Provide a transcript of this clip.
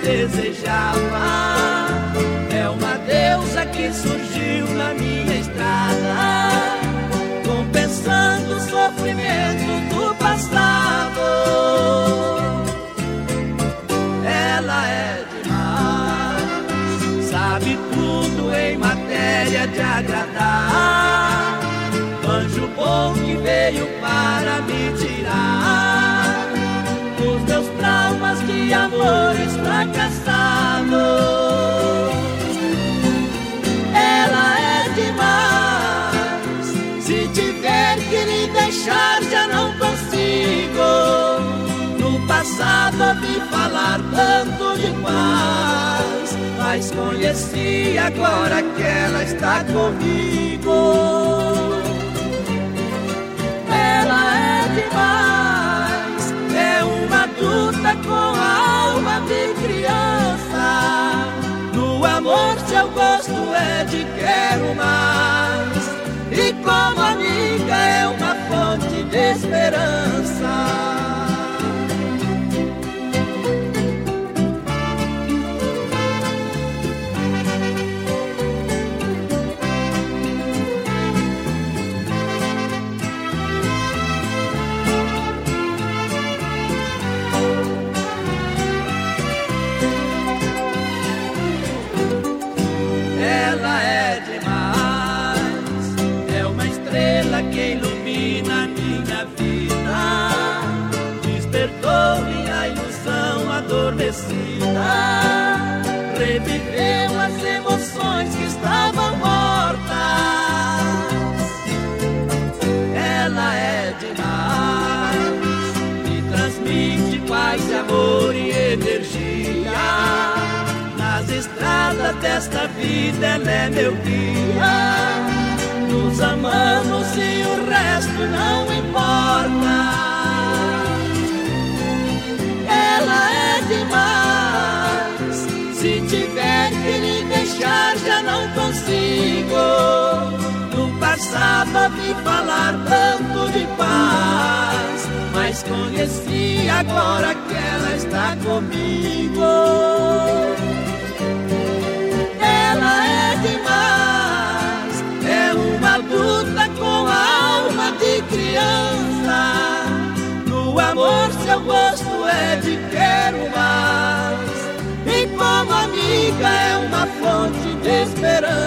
desejava. É uma deusa que surgiu na minha estrada, compensando o sofrimento do passado. Ela é demais, sabe tudo em matéria de agradar. Anjo bom que veio para me tirar os meus traumas de amores fracassados. Ela é demais, se tiver que me deixar já não consigo. No passado ouvi falar tanto de paz, mas conheci agora que ela está comigo. Ela é demais, é uma adulta com a alma de criança. No amor seu gosto é de quero mais, e como amiga é uma fonte de esperança. Que ilumina minha vida, despertou minha ilusão adormecida, reviveu as emoções que estavam mortas. Ela é demais, me transmite paz, amor e energia. Nas estradas desta vida ela é meu guia. Nos amamos e o resto não importa. Ela é demais, se tiver que me deixar já não consigo. No passado ouvi falar tanto de paz, mas conheci agora que ela está comigo. Ela é demais, é uma adulta com a alma de criança. No amor seu gosto é de quero mais, e como amiga é uma fonte de esperança.